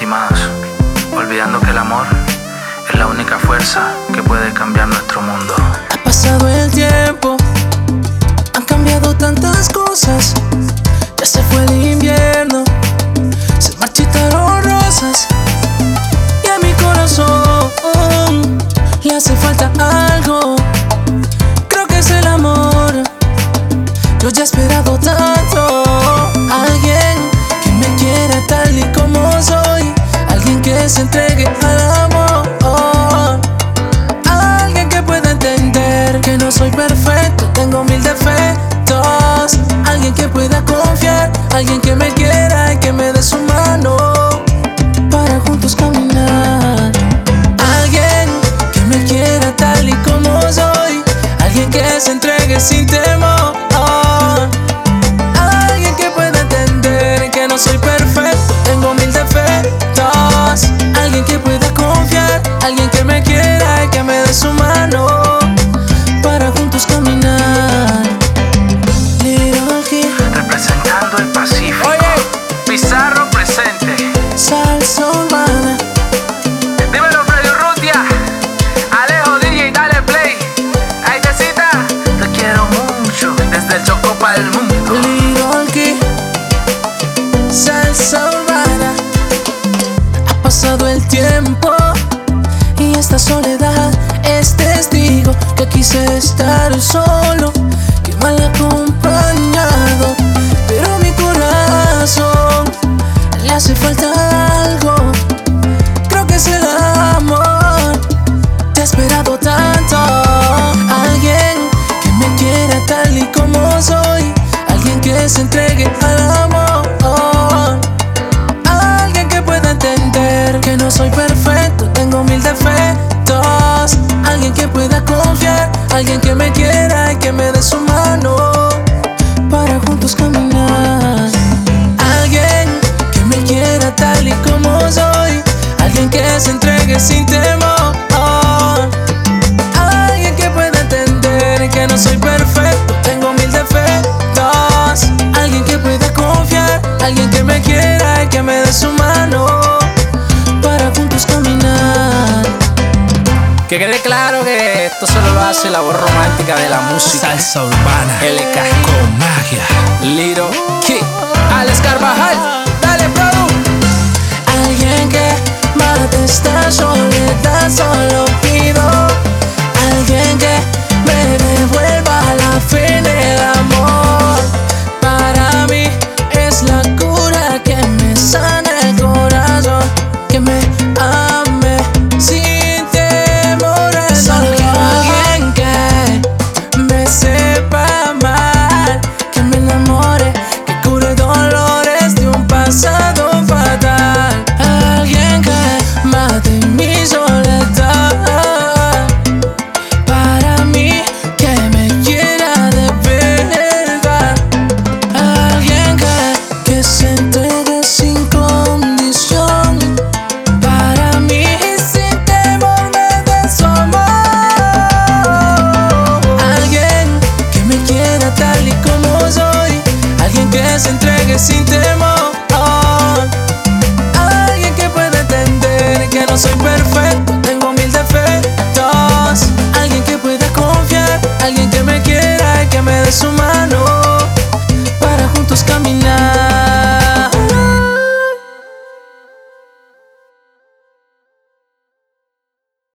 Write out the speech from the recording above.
lastimados, olvidando que el amor es la única fuerza que puede cambiar nuestro mundo. Ha pasado el tiempo, han cambiado tantas cosas. Ya se fue el invierno, se marchitaron rosas. Y a mi corazón le hace falta algo. Creo que es el amor. Yo ya he esperado tanto. Alguien que me quiera tal y como soy. Alguien que se entregue al amor. Alguien que pueda entender que no soy perfecto, tengo mil defectos. Alguien que pueda confiar, alguien que me quiera y que me dé su mano para juntos caminar. Alguien que me quiera tal y como soy. Alguien que se entregue sin temor. Alguien que pueda entender que no soy perfecto, tengo mil defectos. Alguien que pueda confiar, alguien que me quiera y que me dé su mano para juntos caminar. Little Kid, Representando el Pacífico. oye, Pizarro presente. salsa urbana. Dímelo, Freddy Urrutia. Alejo DJ, dale play. Ahí te cita. Te quiero mucho. Desde el Chocó para el mundo. Little Kid, salsa urbana. Ha pasado el tiempo y esta soledad es testigo que quise estar solo, que mal acompañado. Pero mi corazón le hace falta algo. Creo que es el amor. Te he esperado tanto. Alguien que me quiera tal y como soy. Alguien que se entregue al amor. Alguien que pueda entender que no soy perfecto, tengo mil defectos. Alguien que pueda confiar, alguien que me quiera y que me dé su mano para juntos caminar. Alguien que me quiera tal y como soy. Alguien que se entregue sin temor. Alguien que pueda entender que no soy perfecto, tengo mil defectos. Alguien que pueda confiar, alguien que me quiera y que me dé su mano para juntos caminar. Que quede claro que esto solo lo hace la voz romántica de la música. Salsa urbana LK con magia. Little Kid, Alex Carvajal, dale produ. Alguien que mate esta soledad, solo pido. Alguien que me devuelva la fe en el amor. Para mí es la cura que me sana el corazón, que me ame sin temor al dolor. Alguien que me sepa amar, que me enamore, que cure dolores de un pasado fatal. Alguien que mate mi soledad. Para mí que me quiera de verdad. Alguien que se entregue sin condición. Para mí sin temor me dé su amor. Alguien que me quiera tal y como soy. Alguien que se entregue sin temor. Alguien que pueda entender que no soy perfecto, tengo mil defectos. Alguien que pueda confiar, alguien que me quiera y que me dé su mano